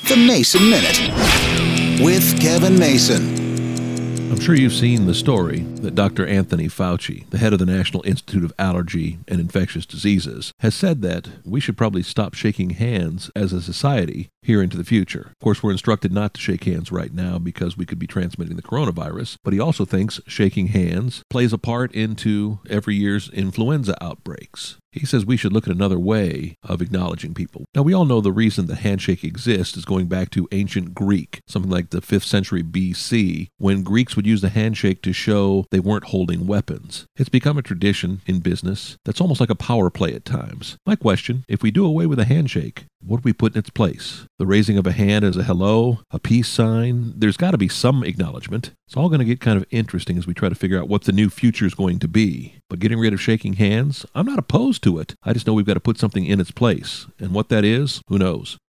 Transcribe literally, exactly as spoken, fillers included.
The Mason Minute with Kevin Mason. I'm sure you've seen the story that Doctor Anthony Fauci, the head of the National Institute of Allergy and Infectious Diseases, has said that we should probably stop shaking hands as a society here into the future. Of course, we're instructed not to shake hands right now because we could be transmitting the coronavirus, but he also thinks shaking hands plays a part into every year's influenza outbreaks. He says we should look at another way of acknowledging people. Now, we all know the reason the handshake exists is going back to ancient Greek, something like the fifth century B C, when Greeks would use the handshake to show they weren't holding weapons. It's become a tradition in business that's almost like a power play at times. My question, if we do away with a handshake, what do we put in its place? The raising of a hand as a hello, a peace sign? There's got to be some acknowledgement. It's all going to get kind of interesting as we try to figure out what the new future is going to be. But getting rid of shaking hands, I'm not opposed to it. I just know we've got to put something in its place. And what that is, who knows?